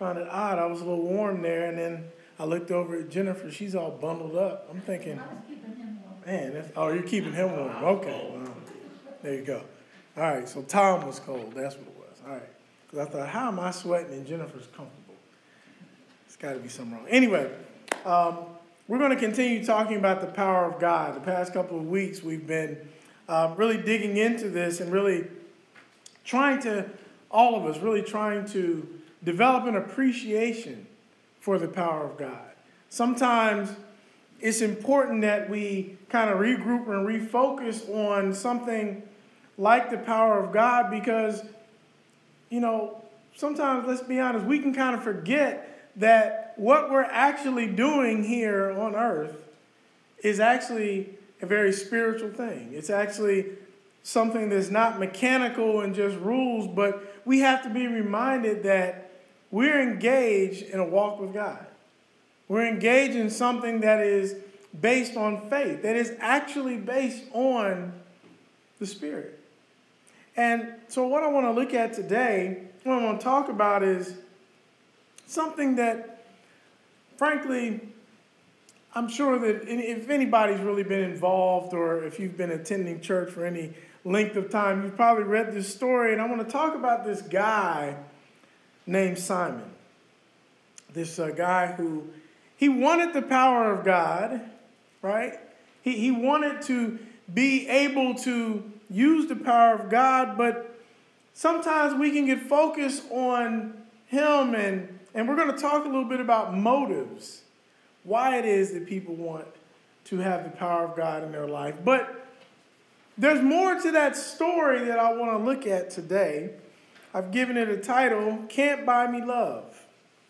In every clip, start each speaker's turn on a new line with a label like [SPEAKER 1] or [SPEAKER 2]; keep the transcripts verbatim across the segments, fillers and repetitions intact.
[SPEAKER 1] found it odd. I was a little warm there, and then I looked over at Jennifer. She's all bundled up. I'm thinking, man, that's, oh, you're keeping him warm. Okay, well, there you go. All right, so Tom was cold. That's what it was. All right, because I thought, how am I sweating and Jennifer's comfortable? It's got to be something wrong. Anyway, um, we're going to continue talking about the power of God. The past couple of weeks, we've been uh, really digging into this and really trying to, all of us, really trying to develop an appreciation for the power of God. Sometimes it's important that we kind of regroup and refocus on something like the power of God because, you know, sometimes, let's be honest, we can kind of forget that what we're actually doing here on earth is actually a very spiritual thing. It's actually something that's not mechanical and just rules, but we have to be reminded that we're engaged in a walk with God. We're engaged in something that is based on faith, that is actually based on the Spirit. And so what I want to look at today, what I want to talk about is something that, frankly, I'm sure that if anybody's really been involved or if you've been attending church for any length of time, you've probably read this story. And I want to talk about this guy named Simon. This uh, guy who, he wanted the power of God, right? He, he wanted to be able to use the power of God, but sometimes we can get focused on him, and, and we're going to talk a little bit about motives, why it is that people want to have the power of God in their life. But there's more to that story that I want to look at today. I've given it a title, Can't Buy Me Love.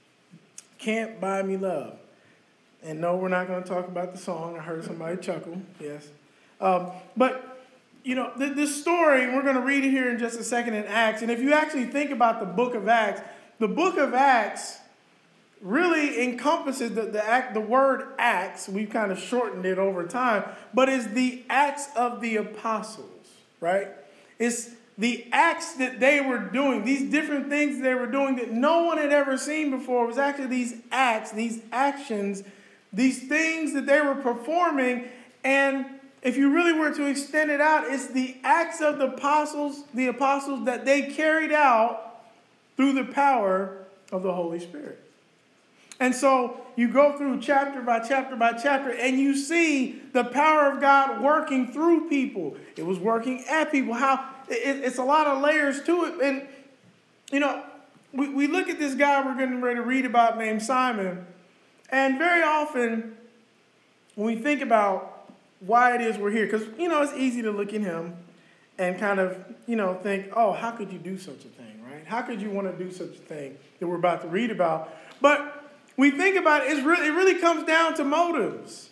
[SPEAKER 1] Can't Buy Me Love. And no, we're not going to talk about the song. I heard somebody chuckle, yes. Um, but You know, this story, we're going to read it here in just a second in Acts. And if you actually think about the book of Acts, the book of Acts really encompasses the, the, act, the word Acts. We've kind of shortened it over time, but it's the Acts of the Apostles, right? It's the acts that they were doing, these different things they were doing that no one had ever seen before. It was actually these acts, these actions, these things that they were performing. And if you really were to extend it out, it's the acts of the apostles, the apostles that they carried out through the power of the Holy Spirit. And so you go through chapter by chapter by chapter, and you see the power of God working through people. It was working at people. How it, it's a lot of layers to it. And, you know, we, we look at this guy we're getting ready to read about named Simon, and very often when we think about why it is we're here, because, you know, it's easy to look at him and kind of, you know, think, oh, how could you do such a thing, right? How could you want to do such a thing that we're about to read about? But we think about it, it's really, it really comes down to motives.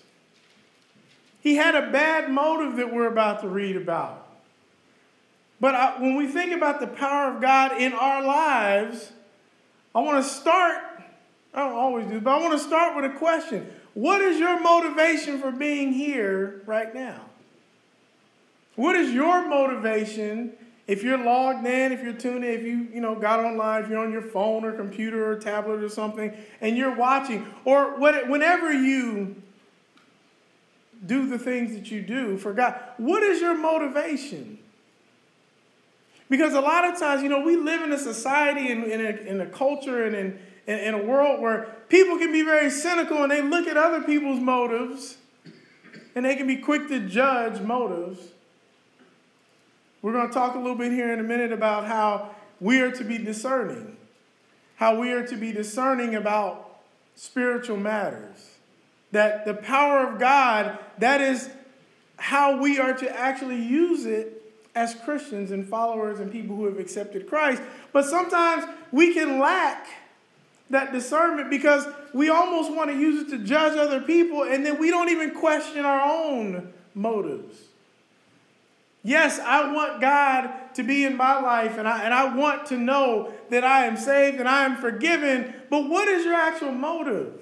[SPEAKER 1] He had a bad motive that we're about to read about. But I, when we think about the power of God in our lives, I want to start, I don't always do, but I want to start with a question. What is your motivation for being here right now? What is your motivation if you're logged in, if you're tuned in, if you, you know, got online, if you're on your phone or computer or tablet or something, and you're watching, or what, whenever you do the things that you do for God, what is your motivation? Because a lot of times, you know, we live in a society and in, in, a, in a culture and in In, in a world where people can be very cynical and they look at other people's motives and they can be quick to judge motives. We're going to talk a little bit here in a minute about how we are to be discerning, how we are to be discerning about spiritual matters, that the power of God, that is how we are to actually use it as Christians and followers and people who have accepted Christ. But sometimes we can lack that discernment because we almost want to use it to judge other people, and then we don't even question our own motives. Yes, I want God to be in my life, and I, and I want to know that I am saved and I am forgiven, but what is your actual motive?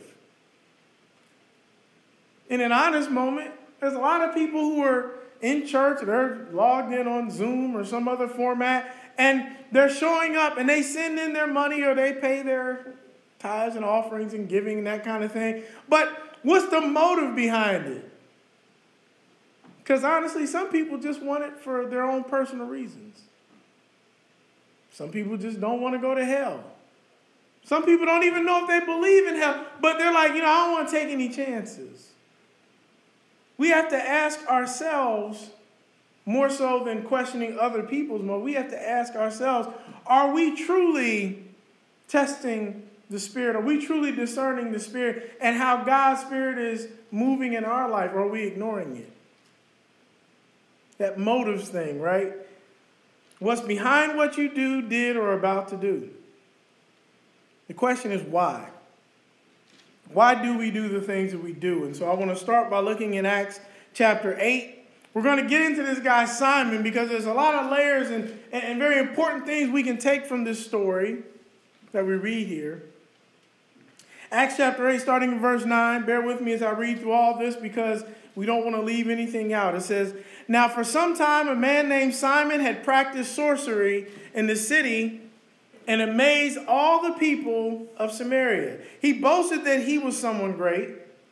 [SPEAKER 1] In an honest moment, there's a lot of people who are in church, or they're logged in on Zoom or some other format, and they're showing up and they send in their money or they pay their tithes and offerings and giving and that kind of thing. But what's the motive behind it? Because honestly, some people just want it for their own personal reasons. Some people just don't want to go to hell. Some people don't even know if they believe in hell, but they're like, you know, I don't want to take any chances. We have to ask ourselves, more so than questioning other people's motive, we have to ask ourselves, are we truly testing the Spirit? Are we truly discerning the Spirit and how God's Spirit is moving in our life, or are we ignoring it? That motives thing, right? What's behind what you do, did, or about to do? The question is why? Why do we do the things that we do? And so I want to start by looking in Acts chapter eight. We're going to get into this guy Simon because there's a lot of layers and, and, and very important things we can take from this story that we read here. Acts chapter eight, starting in verse nine. Bear with me as I read through all this because we don't want to leave anything out. It says, "Now for some time a man named Simon had practiced sorcery in the city and amazed all the people of Samaria. He boasted that he was someone great.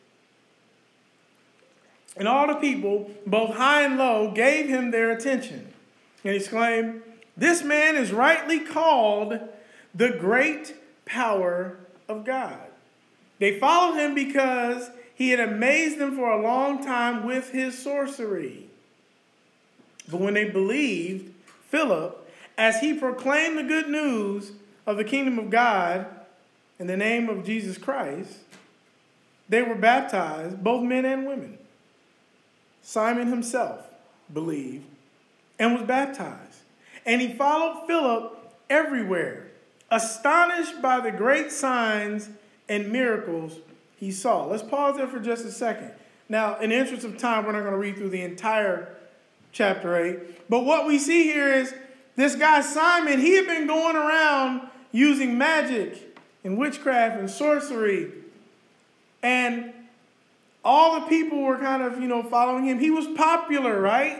[SPEAKER 1] And all the people, both high and low, gave him their attention. And he exclaimed, 'This man is rightly called the great power of God.' They followed him because he had amazed them for a long time with his sorcery. But when they believed Philip, as he proclaimed the good news of the kingdom of God in the name of Jesus Christ, they were baptized, both men and women. Simon himself believed and was baptized. And he followed Philip everywhere, astonished by the great signs and miracles he saw." Let's pause there for just a second. Now, in the interest of time, we're not going to read through the entire chapter eight. But what we see here is this guy Simon, he had been going around using magic and witchcraft and sorcery. And all the people were kind of, you know, following him. He was popular, right?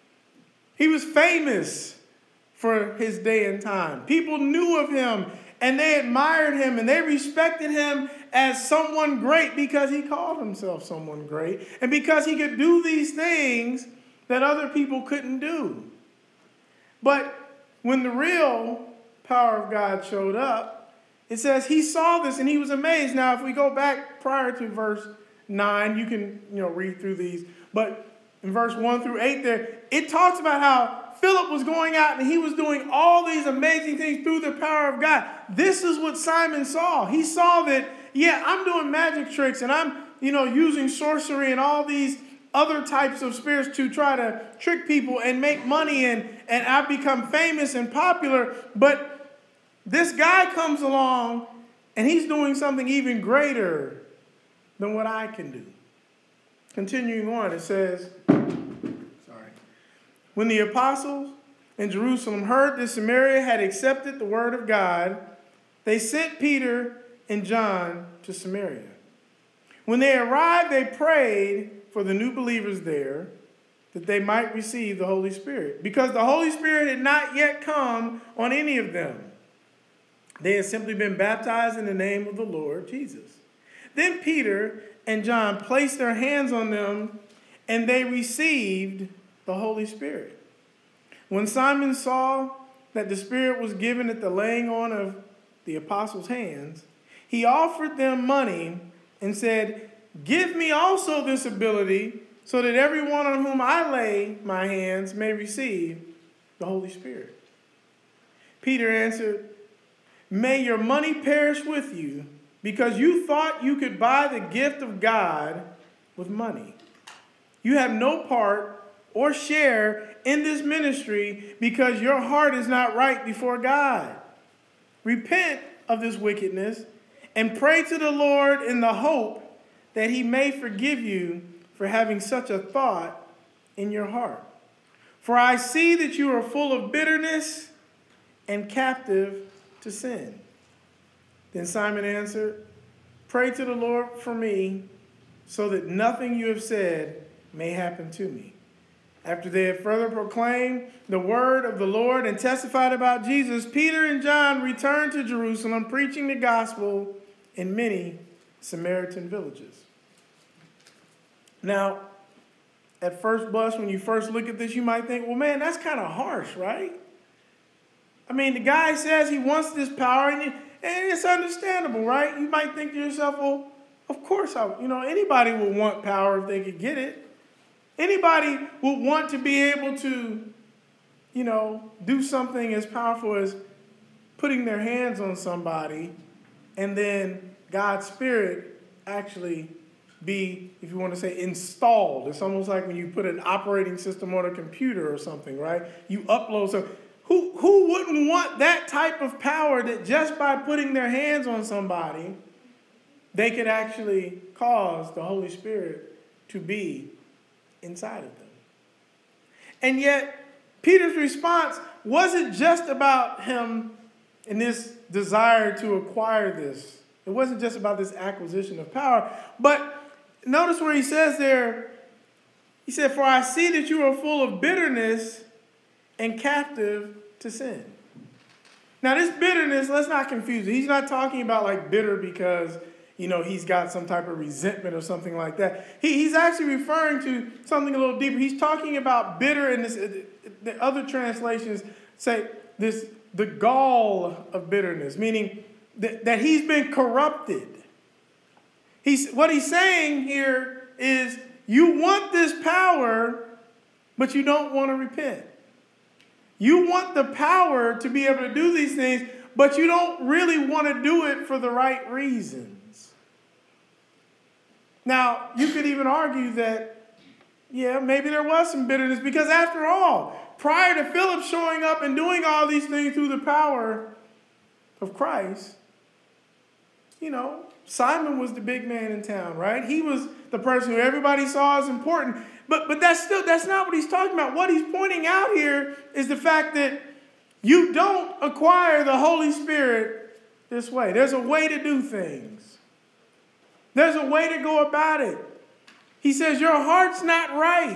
[SPEAKER 1] He was famous for his day and time. People knew of him and they admired him and they respected him as someone great because he called himself someone great and because he could do these things that other people couldn't do. But when the real power of God showed up, it says he saw this and he was amazed. Now, if we go back prior to verse nine, you can, you know, read through these. But in verse one through eight there, it talks about how Philip was going out and he was doing all these amazing things through the power of God. This is what Simon saw. He saw that, yeah, I'm doing magic tricks and I'm, you know, using sorcery and all these other types of spirits to try to trick people and make money, and, and I've become famous and popular. But this guy comes along and he's doing something even greater than what I can do. Continuing on, it says, sorry, when the apostles in Jerusalem heard that Samaria had accepted the word of God, they sent Peter and John to Samaria. When they arrived, they prayed for the new believers there that they might receive the Holy Spirit, because the Holy Spirit had not yet come on any of them. They had simply been baptized in the name of the Lord Jesus. Then Peter and John placed their hands on them and they received the Holy Spirit. When Simon saw that the Spirit was given at the laying on of the apostles' hands, he offered them money and said, "Give me also this ability so that everyone on whom I lay my hands may receive the Holy Spirit." Peter answered, "May your money perish with you, because you thought you could buy the gift of God with money. You have no part or share in this ministry because your heart is not right before God. Repent of this wickedness and pray to the Lord in the hope that he may forgive you for having such a thought in your heart. For I see that you are full of bitterness and captive to sin." Then Simon answered, "Pray to the Lord for me, so that nothing you have said may happen to me." After they had further proclaimed the word of the Lord and testified about Jesus, Peter and John returned to Jerusalem, preaching the gospel in many Samaritan villages. Now, at first blush, when you first look at this, you might think, well, man, that's kind of harsh, right? I mean, the guy says he wants this power, and, and it's understandable, right? You might think to yourself, well, of course, I, you know, anybody would want power if they could get it. Anybody would want to be able to, you know, do something as powerful as putting their hands on somebody and then God's Spirit actually be, if you want to say, installed. It's almost like when you put an operating system on a computer or something, right? You upload something. Who, who wouldn't want that type of power that just by putting their hands on somebody, they could actually cause the Holy Spirit to be inside of them? And yet, Peter's response wasn't just about him and this desire to acquire this. It wasn't just about this acquisition of power. But notice where he says there, he said, "For I see that you are full of bitterness and captive to sin." Now, this bitterness, let's not confuse it. He's not talking about like bitter because, you know, he's got some type of resentment or something like that. He, he's actually referring to something a little deeper. He's talking about bitter, and this, the other translations say this, the gall of bitterness, meaning that, that he's been corrupted. He's, what he's saying here is you want this power, but you don't want to repent. You want the power to be able to do these things, but you don't really want to do it for the right reasons. Now, you could even argue that, yeah, maybe there was some bitterness because after all, prior to Philip showing up and doing all these things through the power of Christ, you know, Simon was the big man in town, right? He was the person who everybody saw as important. But but that's still that's not what he's talking about. What he's pointing out here is the fact that you don't acquire the Holy Spirit this way. There's a way to do things. There's a way to go about it. He says your heart's not right.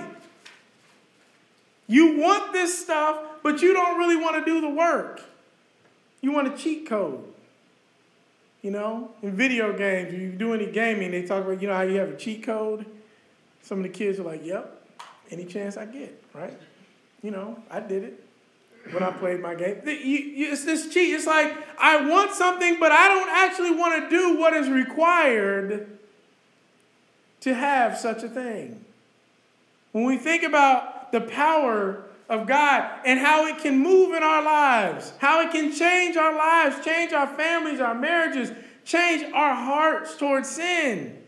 [SPEAKER 1] You want this stuff, but you don't really want to do the work. You want a cheat code. You know, in video games, if you do any gaming, they talk about, you know, how you have a cheat code. Some of the kids are like, yep, any chance I get, right? You know, I did it when I played my game. It's this cheat. It's like, I want something, but I don't actually want to do what is required to have such a thing. When we think about the power of God and how it can move in our lives, how it can change our lives, change our families, our marriages, change our hearts towards sin.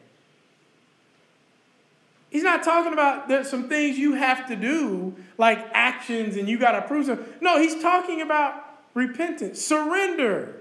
[SPEAKER 1] He's not talking about there's some things you have to do, like actions and you got to prove something. No, he's talking about repentance, surrender.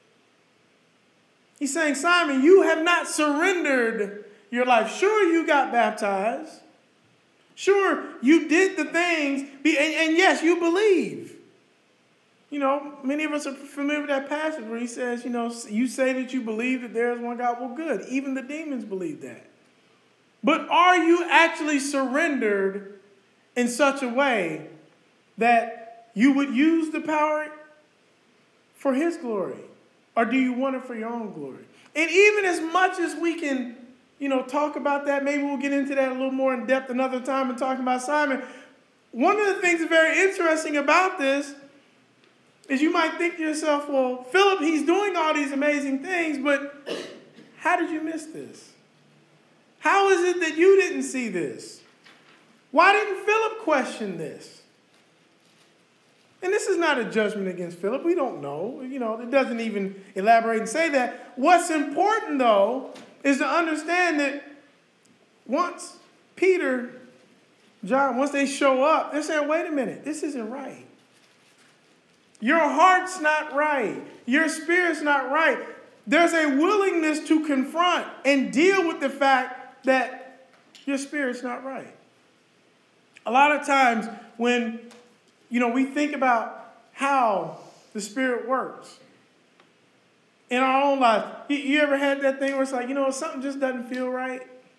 [SPEAKER 1] He's saying, Simon, you have not surrendered your life. Sure, you got baptized. Sure, you did the things, and, and yes, you believe. You know, many of us are familiar with that passage where he says, you know, you say that you believe that there is one God. Well, good. Even the demons believe that. But are you actually surrendered in such a way that you would use the power for his glory? Or do you want it for your own glory? And even as much as we can, you know, talk about that, maybe we'll get into that a little more in depth another time and talking about Simon. One of the things that's very interesting about this is you might think to yourself, well, Philip, he's doing all these amazing things, but how did you miss this? How is it that you didn't see this? Why didn't Philip question this? And this is not a judgment against Philip. We don't know. You know, it doesn't even elaborate and say that. What's important, though, is to understand that once Peter, John, once they show up, they're saying, wait a minute, this isn't right. Your heart's not right. Your spirit's not right. There's a willingness to confront and deal with the fact that your spirit's not right. A lot of times when, you know, we think about how the Spirit works in our own lives, you, you ever had that thing where it's like, you know, something just doesn't feel right?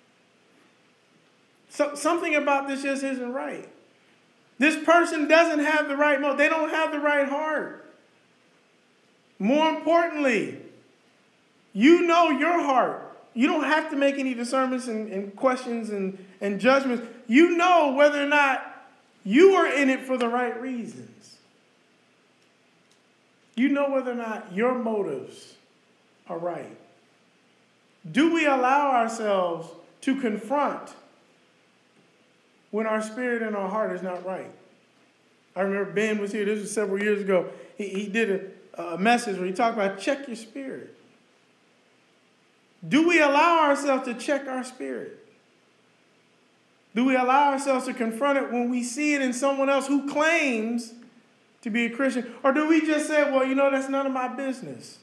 [SPEAKER 1] So, something about this just isn't right. This person doesn't have the right motive. They don't have the right heart. More importantly, You know your heart. You don't have to make any discernments and, and questions and, and judgments. You know whether or not you are in it for the right reasons. You know whether or not your motives are right. Do we allow ourselves to confront when our spirit and our heart is not right? I remember Ben was here, this was several years ago. He, he did a, a message where he talked about check your spirit. Do we allow ourselves to check our spirit? Do we allow ourselves to confront it when we see it in someone else who claims to be a Christian? Or do we just say, well, you know, that's none of my business?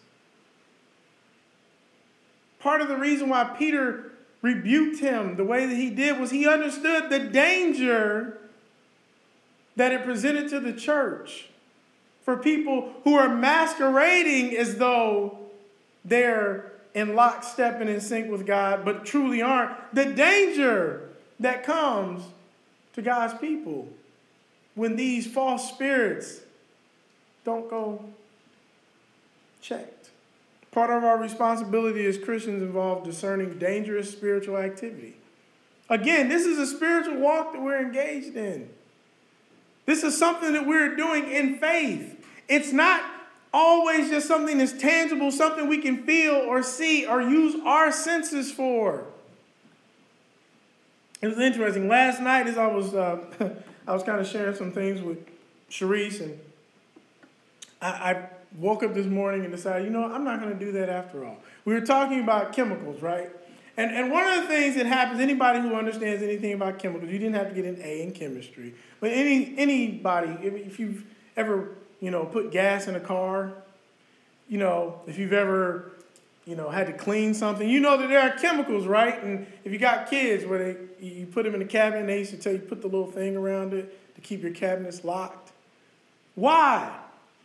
[SPEAKER 1] Part of the reason why Peter rebuked him the way that he did was he understood the danger that it presented to the church for people who are masquerading as though they're in lockstep and in sync with God, but truly aren't. The danger that comes to God's people when these false spirits don't go checked. Part of our responsibility as Christians involves discerning dangerous spiritual activity. Again, this is a spiritual walk that we're engaged in. This is something that we're doing in faith. It's not always just something that's tangible, something we can feel or see or use our senses for. It was interesting. Last night, as I was, uh, I was kind of sharing some things with Sharice, and I, I woke up this morning and decided, you know, I'm not going to do that after all. We were talking about chemicals, right? And and one of the things that happens, anybody who understands anything about chemicals, you didn't have to get an A in chemistry, but any anybody, if you've ever, you know, put gas in a car, you know, if you've ever, you know, had to clean something, you know that there are chemicals, right? And if you got kids where they you put them in the cabinet, they used to tell you put the little thing around it to keep your cabinets locked. Why?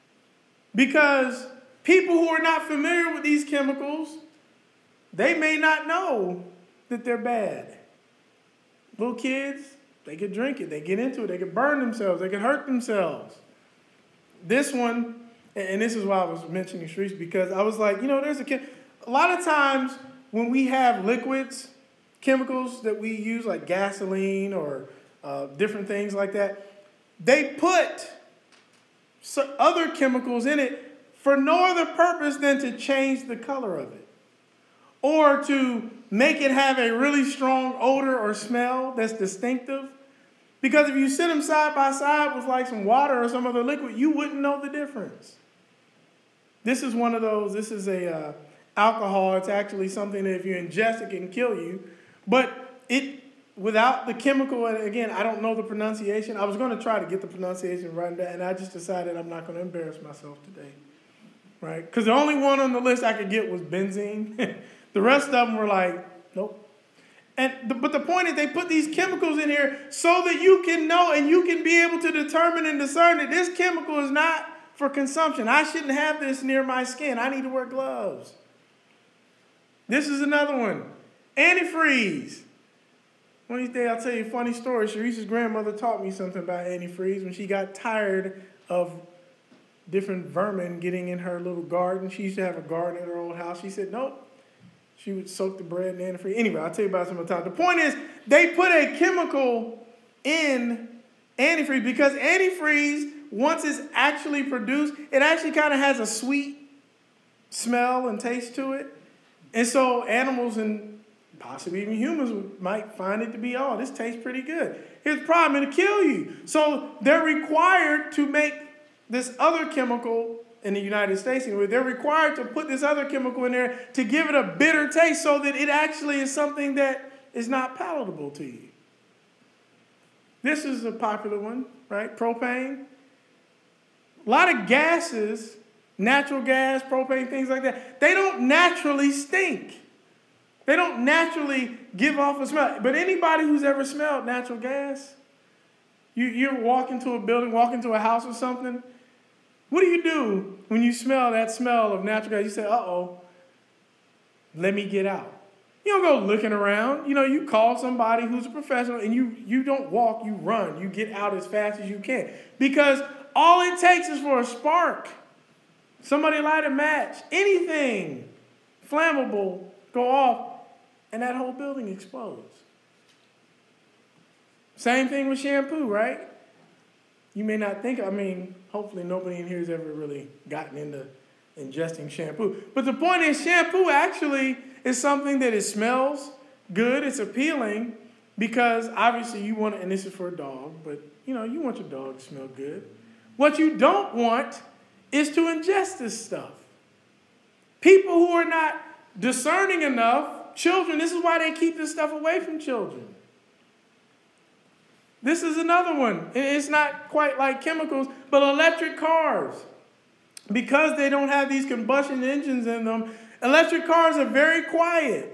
[SPEAKER 1] Because people who are not familiar with these chemicals, they may not know that they're bad. Little kids, they could drink it, they get into it, they could burn themselves, they could hurt themselves. This one, and this is why I was mentioning Sharice, because I was like, you know, there's a chem- a lot of times when we have liquids, chemicals that we use like gasoline or uh, different things like that, they put so other chemicals in it for no other purpose than to change the color of it or to make it have a really strong odor or smell that's distinctive. Because if you sit them side by side with like some water or some other liquid, you wouldn't know the difference. This is one of those, this is a uh, alcohol. It's actually something that if you ingest, it can kill you. But it, without the chemical, and again, I don't know the pronunciation. I was going to try to get the pronunciation right, and I just decided I'm not going to embarrass myself today. Right? Because the only one on the list I could get was benzene. The rest of them were like, nope. And the, but the point is they put these chemicals in here so that you can know and you can be able to determine and discern that this chemical is not for consumption. I shouldn't have this near my skin. I need to wear gloves. This is another one. Antifreeze. One of these days I'll tell you a funny story. Sharice's grandmother taught me something about antifreeze when she got tired of different vermin getting in her little garden. She used to have a garden at her old house. She said, nope. She would soak the bread in antifreeze. Anyway, I'll tell you about it some other time. The point is, they put a chemical in antifreeze because antifreeze, once it's actually produced, it actually kind of has a sweet smell and taste to it. And so animals and possibly even humans might find it to be, oh, this tastes pretty good. Here's the problem, it'll kill you. So they're required to make this other chemical in the United States, anyway, they're required to put this other chemical in there to give it a bitter taste so that it actually is something that is not palatable to you. This is a popular one, right? Propane. A lot of gases, natural gas, propane, things like that, they don't naturally stink. They don't naturally give off a smell. But anybody who's ever smelled natural gas, you, you're walking to a building, walking to a house or something, what do you do when you smell that smell of natural gas? You say, uh-oh, let me get out. You don't go looking around. You know, you call somebody who's a professional and you, you don't walk, you run. You get out as fast as you can. Because all it takes is for a spark. Somebody light a match. Anything flammable go off, and that whole building explodes. Same thing with shampoo, right? You may not think, I mean, hopefully nobody in here has ever really gotten into ingesting shampoo. But the point is, shampoo actually is something that it smells good, it's appealing, because obviously you want it, and this is for a dog, but you know, you want your dog to smell good. What you don't want is to ingest this stuff. People who are not discerning enough, children, this is why they keep this stuff away from children. This is another one. It's not quite like chemicals, but electric cars. Because they don't have these combustion engines in them, electric cars are very quiet.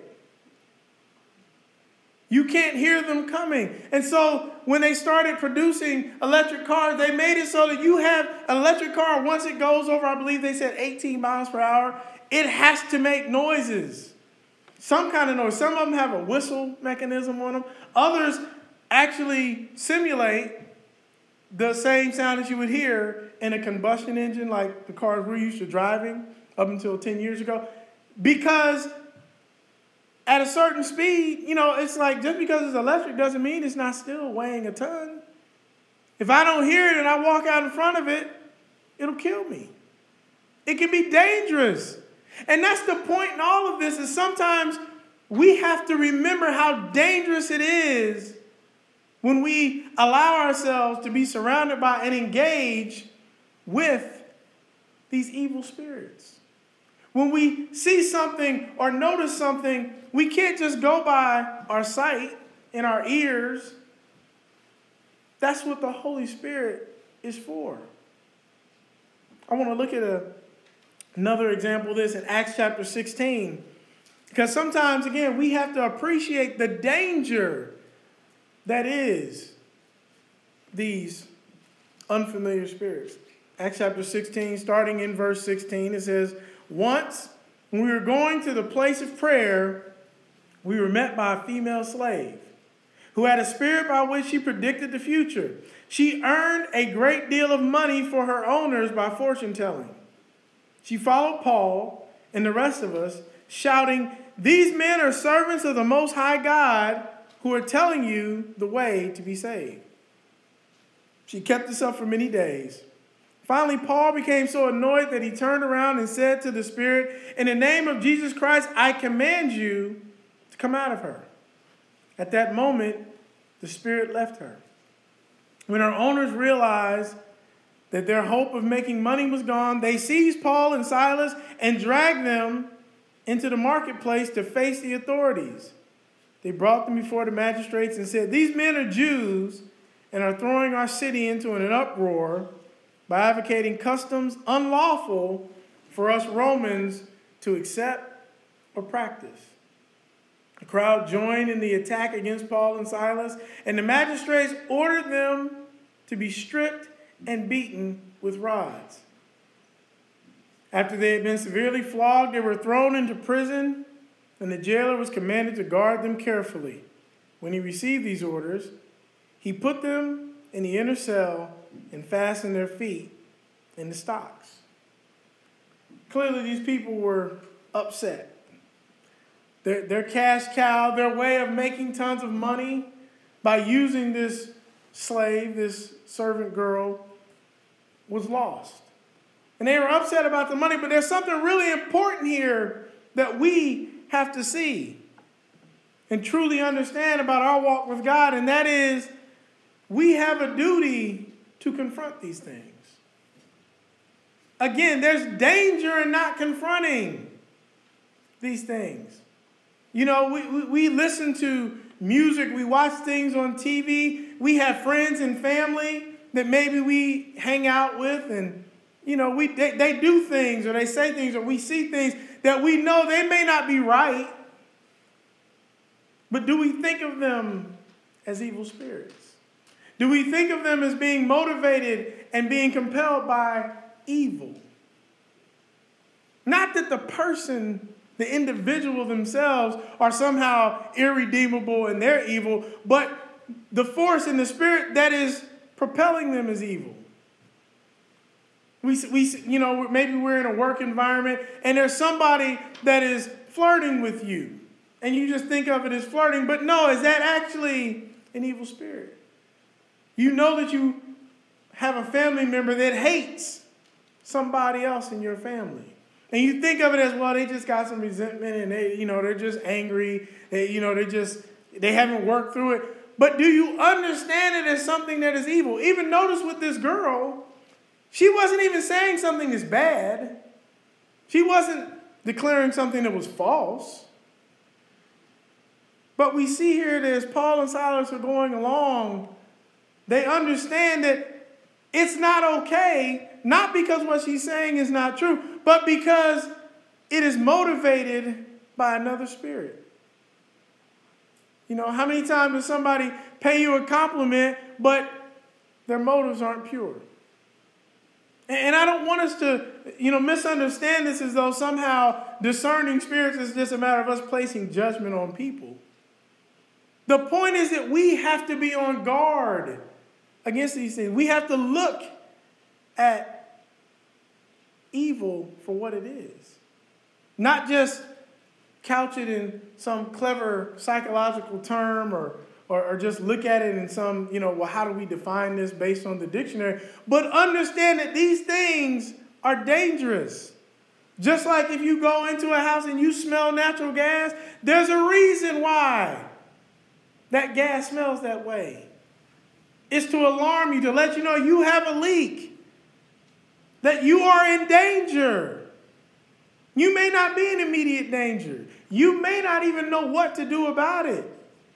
[SPEAKER 1] You can't hear them coming. And so when they started producing electric cars, they made it so that you have an electric car, once it goes over, I believe they said eighteen miles per hour, it has to make noises. Some kind of noise. Some of them have a whistle mechanism on them. Others actually simulate the same sound that you would hear in a combustion engine, like the cars we're used to driving up until ten years ago. Because at a certain speed, you know, it's like just because it's electric doesn't mean it's not still weighing a ton. If I don't hear it and I walk out in front of it, it'll kill me. It can be dangerous. And that's the point in all of this, is sometimes we have to remember how dangerous it is when we allow ourselves to be surrounded by and engage with these evil spirits. When we see something or notice something, we can't just go by our sight and our ears. That's what the Holy Spirit is for. I want to look at a, another example of this in Acts chapter sixteen. Because sometimes, again, we have to appreciate the danger that is these unfamiliar spirits. Acts chapter sixteen, starting in verse sixteen, it says, "Once, when we were going to the place of prayer, we were met by a female slave who had a spirit by which she predicted the future. She earned a great deal of money for her owners by fortune telling. She followed Paul and the rest of us, shouting, 'These men are servants of the Most High God who are telling you the way to be saved.' She kept this up for many days. Finally, Paul became so annoyed that he turned around and said to the spirit, 'In the name of Jesus Christ, I command you to come out of her.' At that moment, the spirit left her. When her owners realized that their hope of making money was gone, they seized Paul and Silas and dragged them into the marketplace to face the authorities. They brought them before the magistrates and said, 'These men are Jews and are throwing our city into an uproar by advocating customs unlawful for us Romans to accept or practice.' The crowd joined in the attack against Paul and Silas, and the magistrates ordered them to be stripped and beaten with rods. After they had been severely flogged, they were thrown into prison, and the jailer was commanded to guard them carefully. When he received these orders, he put them in the inner cell and fastened their feet in the stocks." Clearly, these people were upset. Their, their cash cow, their way of making tons of money by using this slave, this servant girl, was lost. And they were upset about the money, but there's something really important here that we have to see and truly understand about our walk with God, and that is we have a duty to confront these things. Again, there's danger in not confronting these things. You know, we, we, we listen to music, we watch things on T V, we have friends and family that maybe we hang out with, and, you know, we they, they do things or they say things or we see things that we know they may not be right, but do we think of them as evil spirits? Do we think of them as being motivated and being compelled by evil? Not that the person, the individual themselves, are somehow irredeemable and they're evil, but the force and the spirit that is propelling them is evil. We, we, you know, maybe we're in a work environment and there's somebody that is flirting with you. And you just think of it as flirting. But no, is that actually an evil spirit? You know that you have a family member that hates somebody else in your family. And you think of it as, well, they just got some resentment and they, you know, they're just angry. They, you know, they just, they haven't worked through it. But do you understand it as something that is evil? Even notice with this girl, she wasn't even saying something is bad. She wasn't declaring something that was false. But we see here that as Paul and Silas are going along, they understand that it's not okay, not because what she's saying is not true, but because it is motivated by another spirit. You know, how many times does somebody pay you a compliment, but their motives aren't pure? And I don't want us to, you know, misunderstand this as though somehow discerning spirits is just a matter of us placing judgment on people. The point is that we have to be on guard against these things. We have to look at evil for what it is. Not just couch it in some clever psychological term or, or, or just look at it in some, you know, well, how do we define this based on the dictionary? But understand that these things are dangerous. Just like if you go into a house and you smell natural gas, there's a reason why that gas smells that way. It's to alarm you, to let you know you have a leak, that you are in danger. You may not be in immediate danger. You may not even know what to do about it.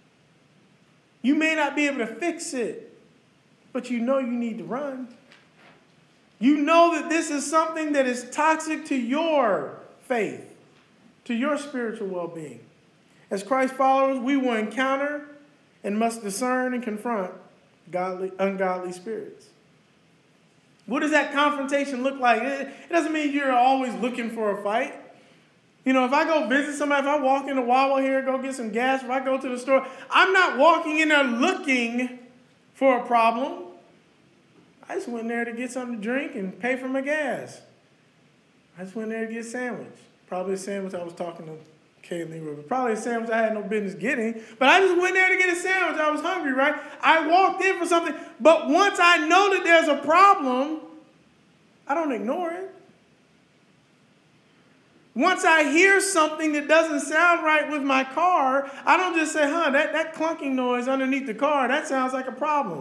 [SPEAKER 1] You may not be able to fix it, but you know you need to run. You know that this is something that is toxic to your faith, to your spiritual well-being. As Christ followers, we will encounter and must discern and confront godly, ungodly spirits. What does that confrontation look like? It doesn't mean you're always looking for a fight. You know, if I go visit somebody, if I walk into Wawa here, go get some gas, if I go to the store, I'm not walking in there looking for a problem. I just went in there to get something to drink and pay for my gas. I just went in there to get a sandwich. Probably a sandwich I was talking to Kaylee with. Probably a sandwich I had no business getting. But I just went there to get a sandwich. I was hungry, right? I walked in for something. But once I know that there's a problem, I don't ignore it. Once I hear something that doesn't sound right with my car, I don't just say, huh, that, that clunking noise underneath the car, that sounds like a problem.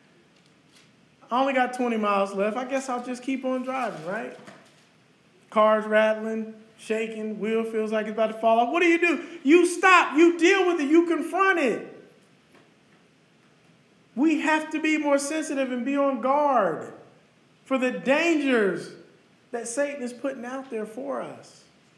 [SPEAKER 1] I only got twenty miles left. I guess I'll just keep on driving, right? Car's rattling, shaking, wheel feels like it's about to fall off. What do you do? You stop. You deal with it. You confront it. We have to be more sensitive and be on guard for the dangers that Satan is putting out there for us.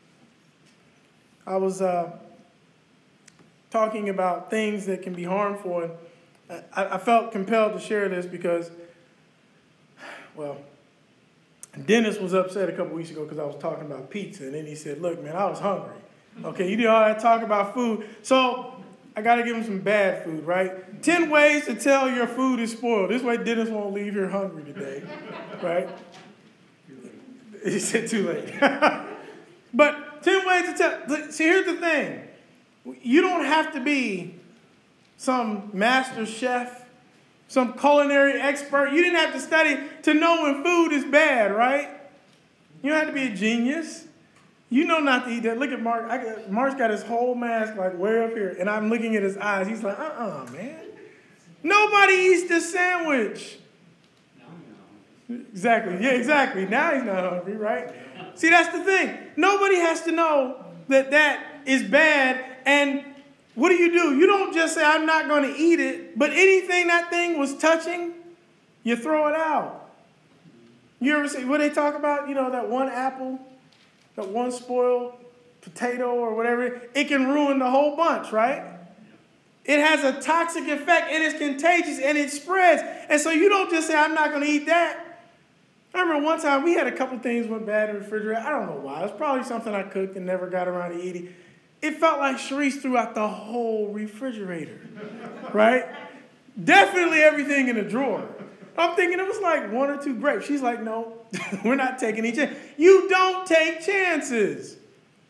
[SPEAKER 1] I was uh, talking about things that can be harmful, and I, I felt compelled to share this because, well, Dennis was upset a couple weeks ago because I was talking about pizza, and then he said, look, man, I was hungry. Okay, you did all that talk about food, so I got to give him some bad food, right? Ten ways to tell your food is spoiled. This way Dennis won't leave here hungry today, right? He said too late. But ten ways to tell. See, here's the thing. You don't have to be some master chef, some culinary expert. You didn't have to study to know when food is bad, right? You don't have to be a genius. You know not to eat that. Look at Mark. I got, Mark's got his whole mask like way up here, and I'm looking at his eyes. He's like, uh-uh, man. Nobody eats this sandwich. Exactly. Yeah, exactly. Now he's not hungry, right? See, that's the thing. Nobody has to know that that is bad. And what do you do? You don't just say, I'm not going to eat it. But anything that thing was touching, you throw it out. You ever see what they talk about? You know, that one apple, that one spoiled potato or whatever. It can ruin the whole bunch, right? It has a toxic effect. It is contagious and it spreads. And so you don't just say, I'm not going to eat that. I remember one time we had a couple things went bad in the refrigerator. I don't know why. It was probably something I cooked and never got around to eating. It felt like Sharice threw out the whole refrigerator, right? Definitely everything in the drawer. I'm thinking it was like one or two grapes. She's like, no, we're not taking any chances. You don't take chances.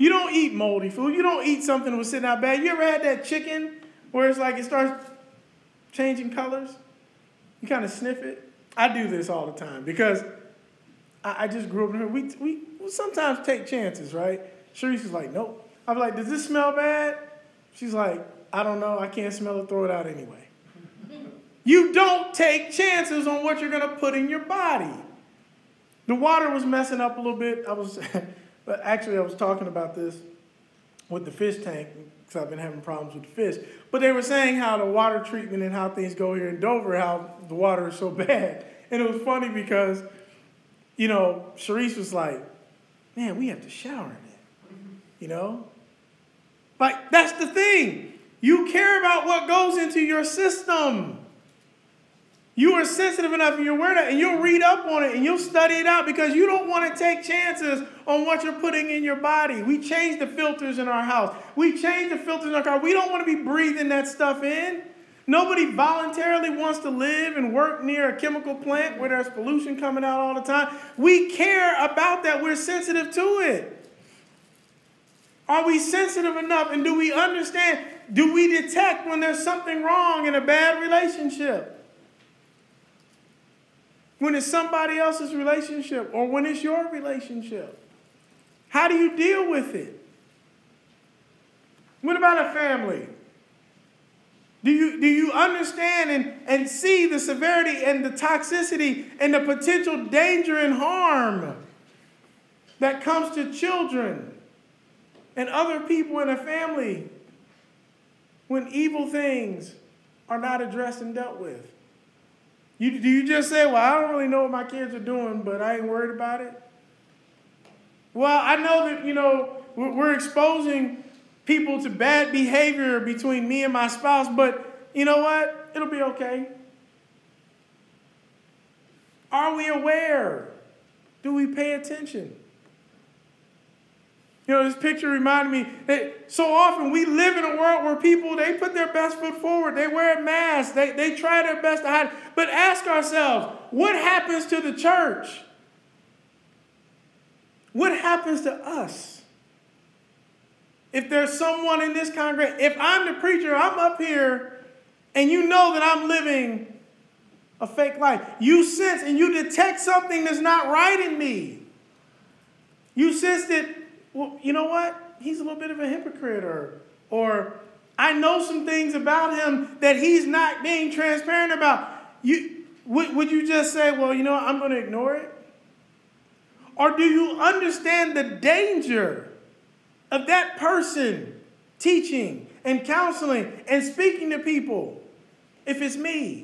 [SPEAKER 1] You don't eat moldy food. You don't eat something that was sitting out bad. You ever had that chicken where it's like it starts changing colors? You kind of sniff it. I do this all the time because I, I just grew up in here. We, we we sometimes take chances, right? Sharice is like, nope. I'm like, does this smell bad? She's like, I don't know. I can't smell it. Throw it out anyway. You don't take chances on what you're going to put in your body. The water was messing up a little bit. I was, but actually I was talking about this with the fish tank because I've been having problems with the fish. But they were saying how the water treatment and how things go here in Dover, how the water is so bad. And it was funny because, you know, Sharice was like, man, we have to shower in it, you know? Like, that's the thing. You care about what goes into your system. You are sensitive enough and you're aware of that, and you'll read up on it and you'll study it out because you don't want to take chances on what you're putting in your body. We change the filters in our house. We change the filters in our car. We don't want to be breathing that stuff in. Nobody voluntarily wants to live and work near a chemical plant where there's pollution coming out all the time. We care about that. We're sensitive to it. Are we sensitive enough, and do we understand? Do we detect when there's something wrong in a bad relationship? When it's somebody else's relationship or when it's your relationship? How do you deal with it? What about a family? Do you, do you understand and, and see the severity and the toxicity and the potential danger and harm that comes to children and other people in a family when evil things are not addressed and dealt with? You, do you just say, well, I don't really know what my kids are doing, but I ain't worried about it? Well, I know that, you know, we're, we're exposing people to bad behavior between me and my spouse, but you know what? It'll be okay. Are we aware? Do we pay attention? You know, this picture reminded me that so often we live in a world where people, they put their best foot forward. They wear a mask. They, they try their best to hide. But ask ourselves, what happens to the church? What happens to us? If there's someone in this congregation, if I'm the preacher, I'm up here, and you know that I'm living a fake life. You sense and you detect something that's not right in me. You sense that, well, you know what? He's a little bit of a hypocrite, or, or I know some things about him that he's not being transparent about. You, would, would you just say, well, you know what? I'm going to ignore it? Or do you understand the danger of that person teaching and counseling and speaking to people if it's me?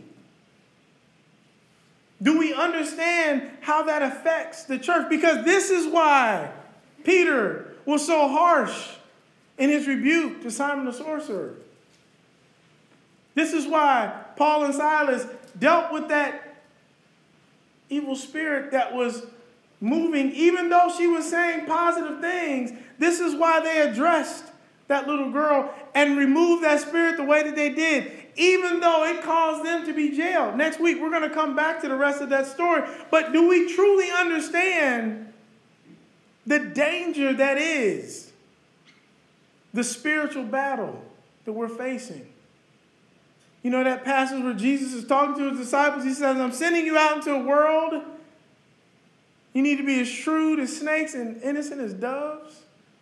[SPEAKER 1] Do we understand how that affects the church? Because this is why Peter was so harsh in his rebuke to Simon the sorcerer. This is why Paul and Silas dealt with that evil spirit that was moving, even though she was saying positive things. This is why they addressed that little girl and removed that spirit the way that they did, even though it caused them to be jailed. Next week, we're going to come back to the rest of that story. But do we truly understand the danger that is the spiritual battle that we're facing? You know that passage where Jesus is talking to his disciples? He says, I'm sending you out into a world. You need to be as shrewd as snakes and innocent as doves.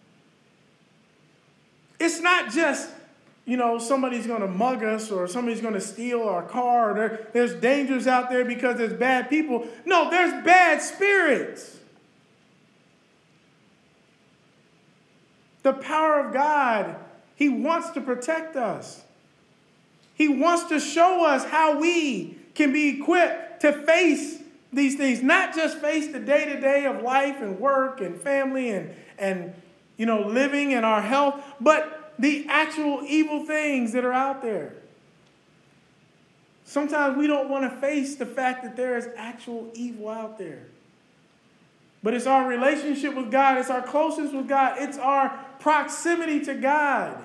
[SPEAKER 1] It's not just, you know, somebody's going to mug us or somebody's going to steal our car. Or there, there's dangers out there because there's bad people. No, there's bad spirits. The power of God, he wants to protect us. He wants to show us how we can be equipped to face these things, not just face the day-to-day of life and work and family and, and you know, living and our health, but the actual evil things that are out there. Sometimes we don't want to face the fact that there is actual evil out there. But it's our relationship with God, it's our closeness with God, it's our proximity to God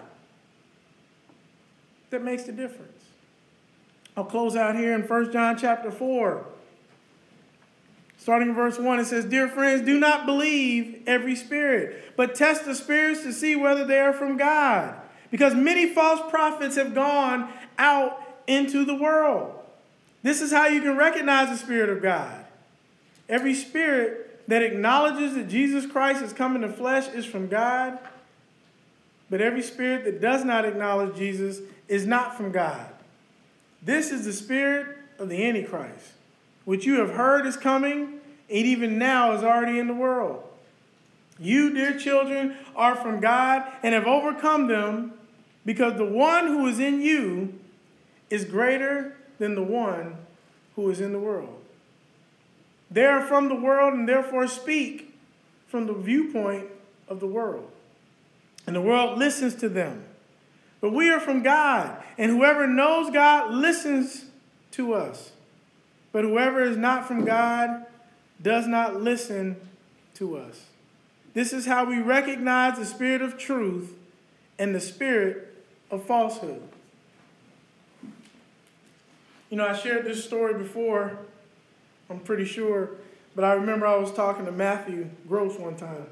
[SPEAKER 1] that makes the difference. I'll close out here in First John chapter four. Starting in verse one, it says, "Dear friends, do not believe every spirit, but test the spirits to see whether they are from God. Because many false prophets have gone out into the world." This is how you can recognize the Spirit of God. Every spirit that acknowledges that Jesus Christ has come in the flesh is from God. But every spirit that does not acknowledge Jesus is not from God. This is the spirit of the Antichrist, which you have heard is coming, and even now is already in the world. You, dear children, are from God and have overcome them, because the one who is in you is greater than the one who is in the world. They are from the world and therefore speak from the viewpoint of the world. And the world listens to them. But we are from God, and whoever knows God listens to us. But whoever is not from God does not listen to us. This is how we recognize the spirit of truth and the spirit of falsehood. You know, I shared this story before, I'm pretty sure, but I remember I was talking to Matthew Gross one time.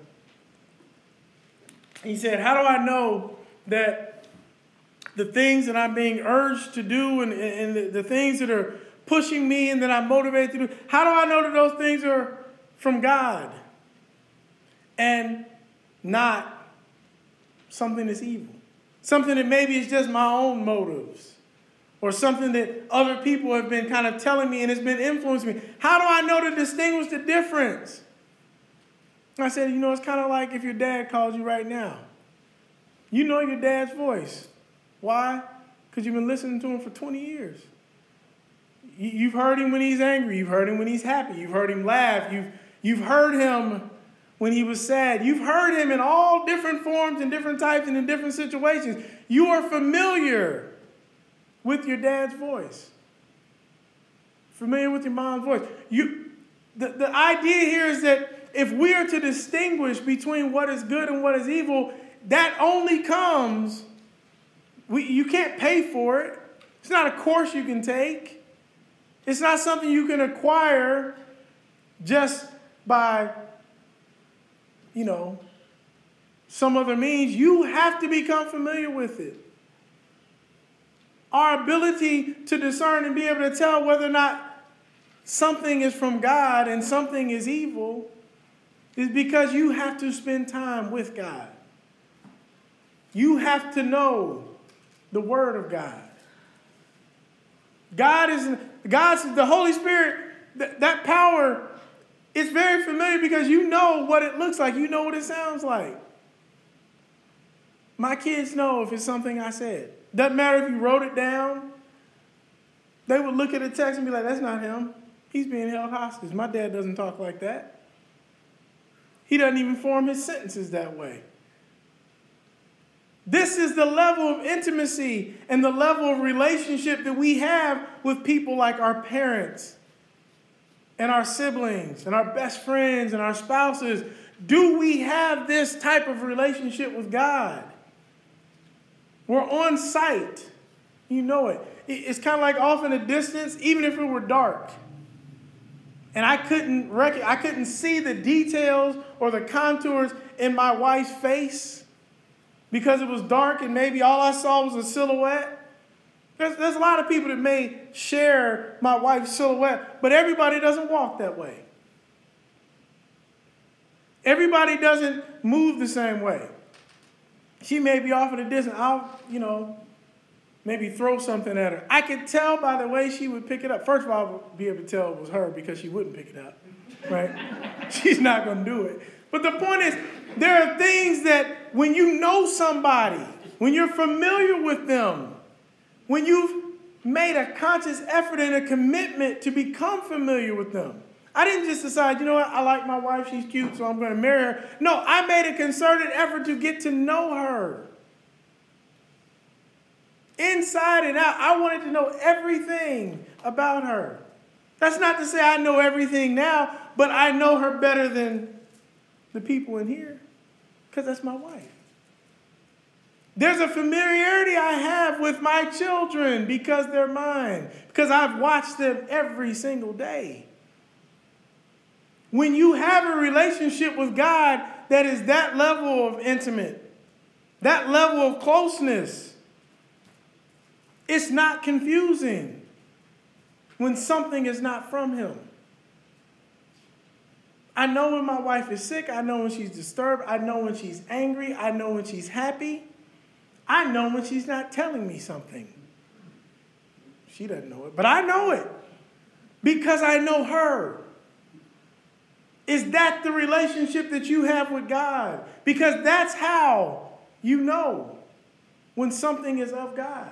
[SPEAKER 1] He said, "How do I know that the things that I'm being urged to do and, and the, the things that are pushing me and that I'm motivated to do, how do I know that those things are from God and not something that's evil? Something that maybe is just my own motives or something that other people have been kind of telling me and has been influencing me. How do I know to distinguish the difference?" I said, you know, it's kind of like if your dad calls you right now. You know your dad's voice. Why? Because you've been listening to him for twenty years. You've heard him when he's angry. You've heard him when he's happy. You've heard him laugh. You've, you've heard him when he was sad. You've heard him in all different forms and different types and in different situations. You are familiar with your dad's voice. Familiar with your mom's voice. You, the, the idea here is that if we are to distinguish between what is good and what is evil, that only comes, we, you can't pay for it. It's not a course you can take. It's not something you can acquire just by, you know, some other means. You have to become familiar with it. Our ability to discern and be able to tell whether or not something is from God and something is evil is because you have to spend time with God. You have to know the Word of God. God is, God's, the Holy Spirit, th- that power is very familiar because you know what it looks like. You know what it sounds like. My kids know if it's something I said. Doesn't matter if you wrote it down. They would look at the text and be like, that's not him. He's being held hostage. My dad doesn't talk like that. He doesn't even form his sentences that way. This is the level of intimacy and the level of relationship that we have with people like our parents and our siblings and our best friends and our spouses. Do we have this type of relationship with God? We're on site. You know it. It's kind of like off in the distance, even if it were dark. And I couldn't rec- I couldn't see the details or the contours in my wife's face because it was dark and maybe all I saw was a silhouette. There's, there's a lot of people that may share my wife's silhouette, but everybody doesn't walk that way. Everybody doesn't move the same way. She may be off in the distance. I'll, you know, maybe throw something at her. I could tell by the way she would pick it up. First of all, I would be able to tell it was her because she wouldn't pick it up, right? She's not going to do it. But the point is, there are things that when you know somebody, when you're familiar with them, when you've made a conscious effort and a commitment to become familiar with them. I didn't just decide, you know what, I like my wife, she's cute, so I'm going to marry her. No, I made a concerted effort to get to know her. Inside and out, I wanted to know everything about her. That's not to say I know everything now, but I know her better than the people in here because that's my wife. There's a familiarity I have with my children because they're mine, because I've watched them every single day. When you have a relationship with God that is that level of intimate, that level of closeness, it's not confusing when something is not from him. I know when my wife is sick. I know when she's disturbed. I know when she's angry. I know when she's happy. I know when she's not telling me something. She doesn't know it, but I know it because I know her. Is that the relationship that you have with God? Because that's how you know when something is of God.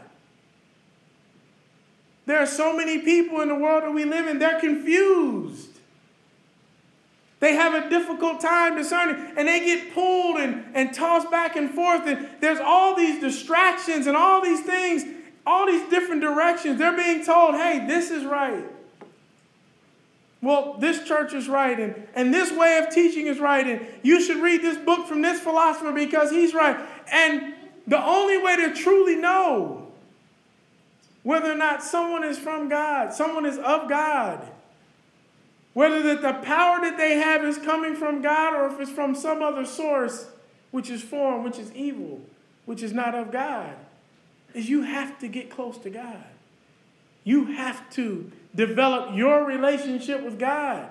[SPEAKER 1] There are so many people in the world that we live in, they're confused. They have a difficult time discerning, and they get pulled and, and tossed back and forth. And there's all these distractions and all these things, all these different directions. They're being told, hey, this is right. Well, this church is right, and, and this way of teaching is right, and you should read this book from this philosopher because he's right. And the only way to truly know whether or not someone is from God, someone is of God, whether that the power that they have is coming from God or if it's from some other source, which is foreign, which is evil, which is not of God, is you have to get close to God. You have to develop your relationship with God.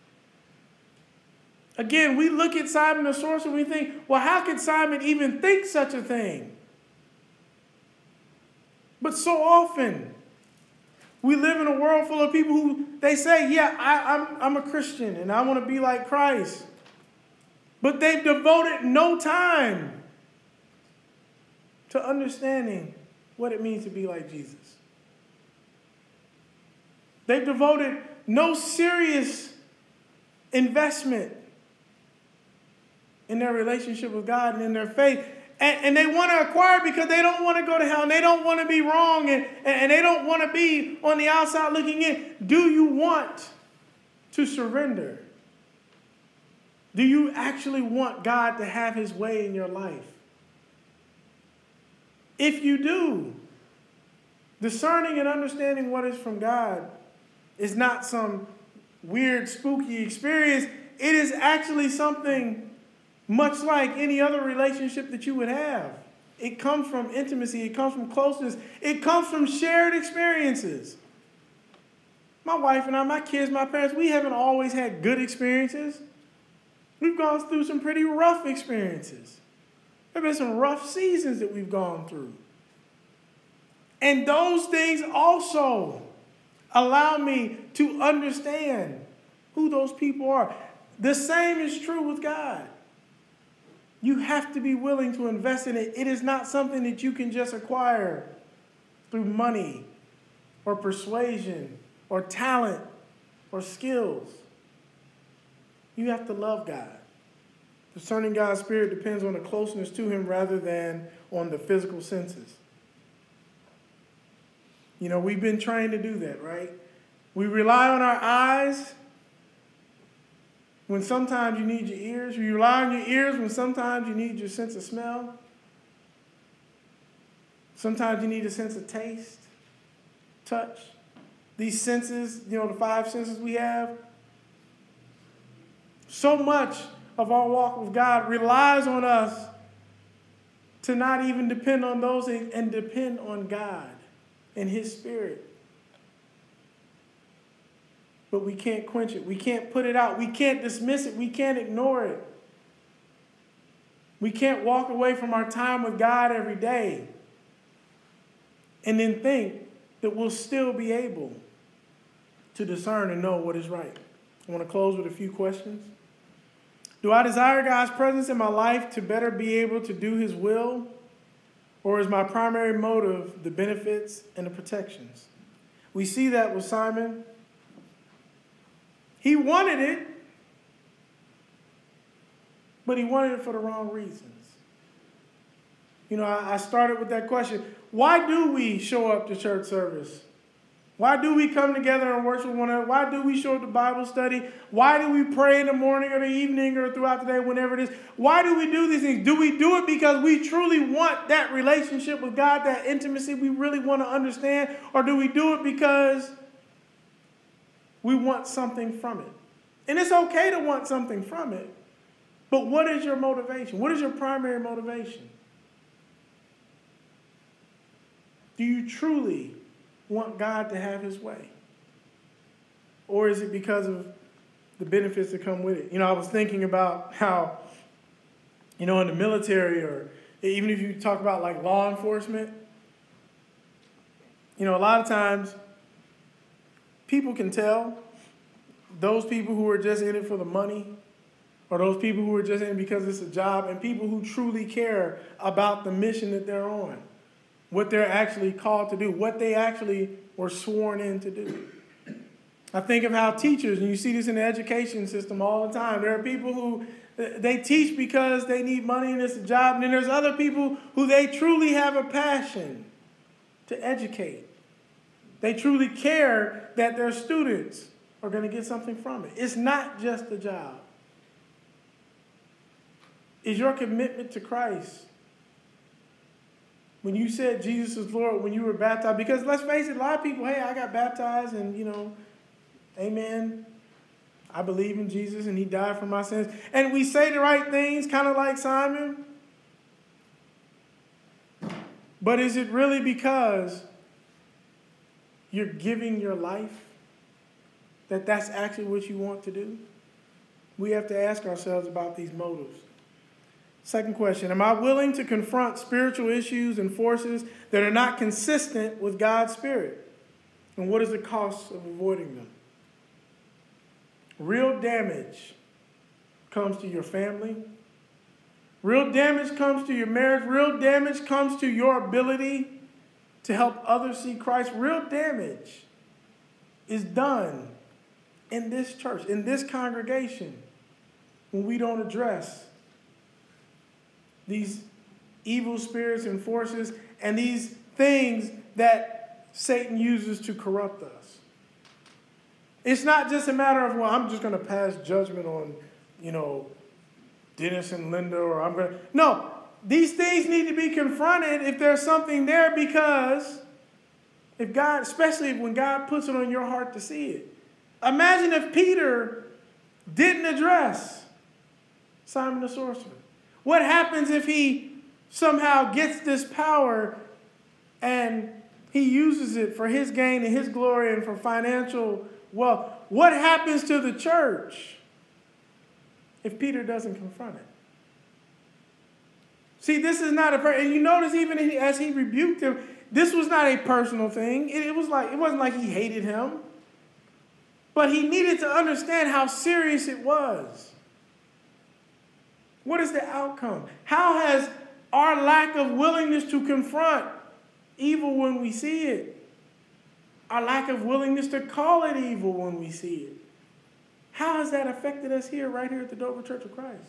[SPEAKER 1] Again, we look at Simon the sorcerer and we think, well, how could Simon even think such a thing? But so often, we live in a world full of people who, they say, yeah, I, I'm, I'm a Christian and I want to be like Christ. But they've devoted no time to understanding what it means to be like Jesus. They've devoted no serious investment in their relationship with God and in their faith. And, and they want to acquire it because they don't want to go to hell and they don't want to be wrong and, and they don't want to be on the outside looking in. Do you want to surrender? Do you actually want God to have his way in your life? If you do, discerning and understanding what is from God is not some weird, spooky experience. It is actually something much like any other relationship that you would have. It comes from intimacy. It comes from closeness. It comes from shared experiences. My wife and I, my kids, my parents, we haven't always had good experiences. We've gone through some pretty rough experiences. There have been some rough seasons that we've gone through. And those things also allow me to understand who those people are. The same is true with God. You have to be willing to invest in it. It is not something that you can just acquire through money or persuasion or talent or skills. You have to love God. Discerning God's Spirit depends on the closeness to him rather than on the physical senses. You know, we've been trained to do that, right? We rely on our eyes when sometimes you need your ears. You rely on your ears when sometimes you need your sense of smell. Sometimes you need a sense of taste, touch. These senses, you know, the five senses we have. So much of our walk with God relies on us to not even depend on those things and depend on God and his Spirit. But we can't quench it. We can't put it out. We can't dismiss it. We can't ignore it. We can't walk away from our time with God every day and then think that we'll still be able to discern and know what is right. I want to close with a few questions. Do I desire God's presence in my life to better be able to do his will? Or is my primary motive the benefits and the protections? We see that with Simon. He wanted it, but he wanted it for the wrong reasons. You know, I started with that question. Why do we show up to church service? Why do we come together and worship one another? Why do we show up to Bible study? Why do we pray in the morning or the evening or throughout the day, whenever it is? Why do we do these things? Do we do it because we truly want that relationship with God, that intimacy we really want to understand? Or do we do it because we want something from it? And it's okay to want something from it. But what is your motivation? What is your primary motivation? Do you truly want God to have his way? Or is it because of the benefits that come with it? You know, I was thinking about how, you know, in the military, or even if you talk about like law enforcement, you know, a lot of times people can tell those people who are just in it for the money, or those people who are just in it because it's a job, and people who truly care about the mission that they're on, what they're actually called to do, what they actually were sworn in to do. I think of how teachers, and you see this in the education system all the time, there are people who they teach because they need money and it's a job, and then there's other people who they truly have a passion to educate. They truly care that their students are going to get something from it. It's not just a job. Is your commitment to Christ, when you said Jesus is Lord, when you were baptized? Because let's face it, a lot of people, hey, I got baptized and, you know, amen, I believe in Jesus and he died for my sins. And we say the right things, kind of like Simon. But is it really because you're giving your life that that's actually what you want to do? We have to ask ourselves about these motives. Second question, am I willing to confront spiritual issues and forces that are not consistent with God's Spirit? And what is the cost of avoiding them? Real damage comes to your family. Real damage comes to your marriage. Real damage comes to your ability to help others see Christ. Real damage is done in this church, in this congregation, when we don't address these evil spirits and forces and these things that Satan uses to corrupt us. It's not just a matter of, well, I'm just going to pass judgment on, you know, Dennis and Linda, or I'm going to... No, these things need to be confronted if there's something there, because if God, especially when God puts it on your heart to see it. Imagine if Peter didn't address Simon the sorcerer. What happens if he somehow gets this power and he uses it for his gain and his glory and for financial wealth? What happens to the church if Peter doesn't confront it? See, this is not a per- and you notice even as he rebuked him, this was not a personal thing. It, it was like it wasn't like he hated him, but he needed to understand how serious it was. What is the outcome? How has our lack of willingness to confront evil when we see it, our lack of willingness to call it evil when we see it, how has that affected us here, right here at the Dover Church of Christ?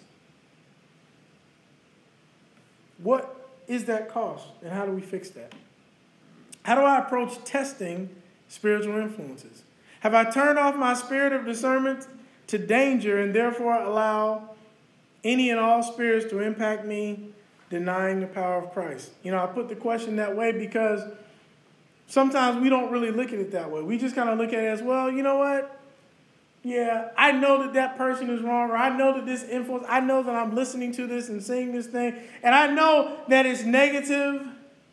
[SPEAKER 1] What is that cost, and how do we fix that? How do I approach testing spiritual influences? Have I turned off my spirit of discernment to danger and therefore allow any and all spirits to impact me, denying the power of Christ? You know, I put the question that way because sometimes we don't really look at it that way. We just kind of look at it as, well, you know what? Yeah, I know that that person is wrong, or I know that this influence, I know that I'm listening to this and seeing this thing, and I know that it's negative,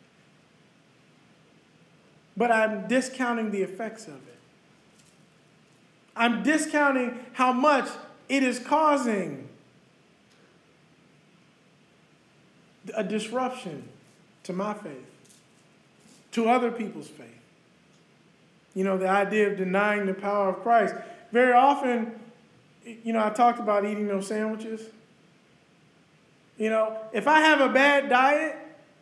[SPEAKER 1] but I'm discounting the effects of it. I'm discounting how much it is causing a disruption to my faith, to other people's faith. You know, the idea of denying the power of Christ. Very often, you know, I talked about eating those sandwiches. You know, if I have a bad diet,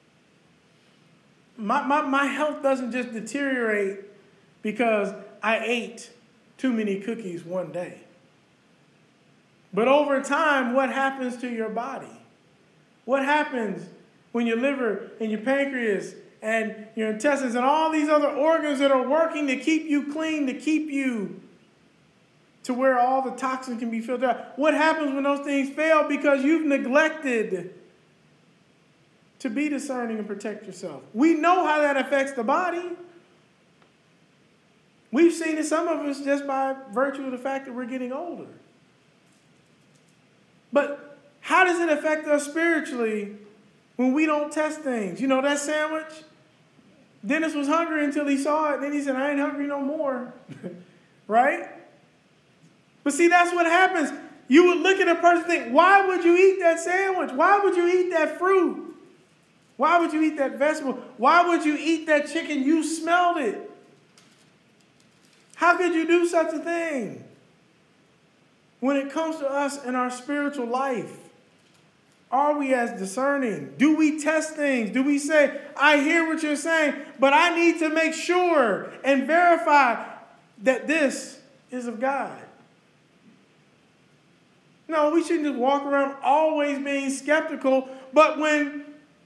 [SPEAKER 1] my, my, my health doesn't just deteriorate because I ate too many cookies one day. But over time, what happens to your body? What happens when your liver and your pancreas and your intestines and all these other organs that are working to keep you clean, to keep you to where all the toxins can be filtered out? What happens when those things fail because you've neglected to be discerning and protect yourself? We know how that affects the body. We've seen it, some of us, just by virtue of the fact that we're getting older. How does it affect us spiritually when we don't test things? You know that sandwich? Dennis was hungry until he saw it, and then he said, I ain't hungry no more. Right? But see, that's what happens. You would look at a person and think, why would you eat that sandwich? Why would you eat that fruit? Why would you eat that vegetable? Why would you eat that chicken? You smelled it. How could you do such a thing? When it comes to us in our spiritual life, are we as discerning? Do we test things? Do we say, I hear what you're saying, but I need to make sure and verify that this is of God? No, we shouldn't just walk around always being skeptical, but when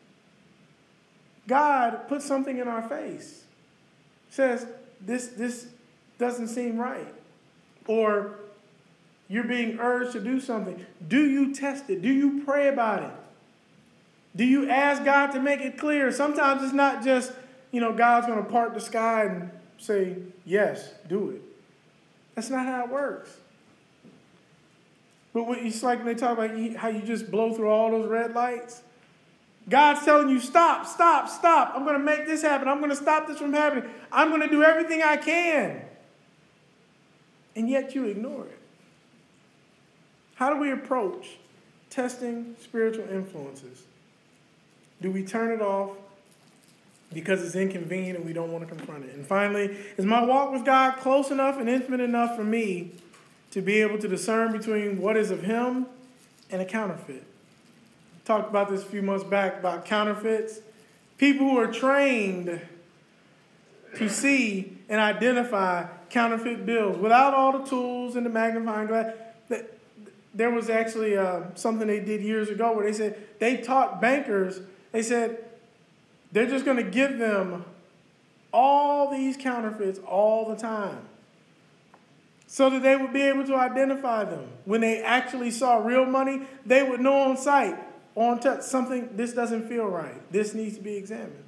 [SPEAKER 1] God puts something in our face, says, this, this doesn't seem right, or you're being urged to do something, do you test it? Do you pray about it? Do you ask God to make it clear? Sometimes it's not just, you know, God's going to part the sky and say, yes, do it. That's not how it works. But it's like when they talk about how you just blow through all those red lights. God's telling you, stop, stop, stop. I'm going to make this happen. I'm going to stop this from happening. I'm going to do everything I can. And yet you ignore it. How do we approach testing spiritual influences? Do we turn it off because it's inconvenient and we don't want to confront it? And finally, is my walk with God close enough and intimate enough for me to be able to discern between what is of him and a counterfeit? Talked about this a few months back about counterfeits. People who are trained to see and identify counterfeit bills without all the tools and the magnifying glass. There was actually uh, something they did years ago where they said they taught bankers, they said they're just going to give them all these counterfeits all the time so that they would be able to identify them. When they actually saw real money, they would know on sight, on touch, something, this doesn't feel right. This needs to be examined.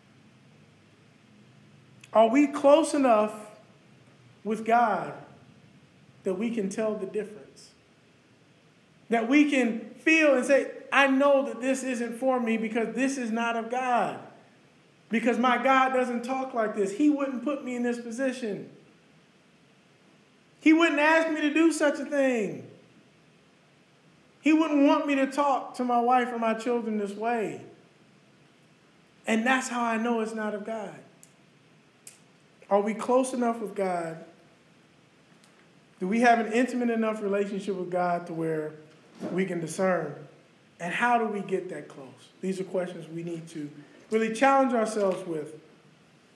[SPEAKER 1] Are we close enough with God that we can tell the difference? That we can feel and say, I know that this isn't for me because this is not of God. Because my God doesn't talk like this. He wouldn't put me in this position. He wouldn't ask me to do such a thing. He wouldn't want me to talk to my wife or my children this way. And that's how I know it's not of God. Are we close enough with God? Do we have an intimate enough relationship with God to where we can discern? And how do we get that close? These are questions we need to really challenge ourselves with